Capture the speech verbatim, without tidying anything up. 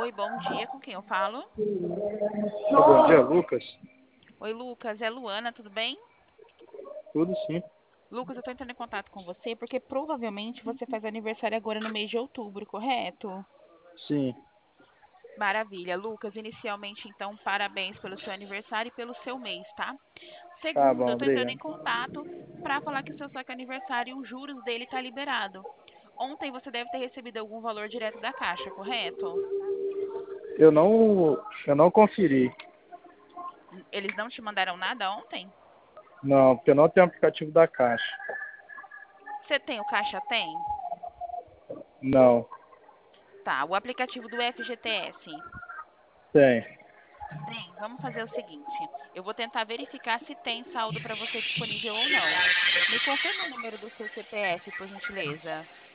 Oi, bom dia. Com quem eu falo? Bom dia, Lucas. Oi, Lucas. É Luana, tudo bem? Tudo sim. Lucas, eu tô entrando em contato com você porque provavelmente você faz aniversário agora no mês de outubro, correto? Sim. Maravilha. Lucas, inicialmente, então, parabéns pelo seu aniversário e pelo seu mês, tá? Tá Segundo, bom, eu tô entrando em obrigado. contato para falar que o seu saque aniversário, os juros dele tá liberado. Ontem você deve ter recebido algum valor direto da Caixa, correto? Eu não, eu não conferi. Eles não te mandaram nada ontem? Não, porque eu não tenho aplicativo da Caixa. Você tem o Caixa Tem? Não, Tá, o aplicativo do F G T S. tem. Tem. Vamos fazer o seguinte: eu vou tentar verificar se tem saldo para você disponível ou não. Me confirma o número do seu C P F, por gentileza.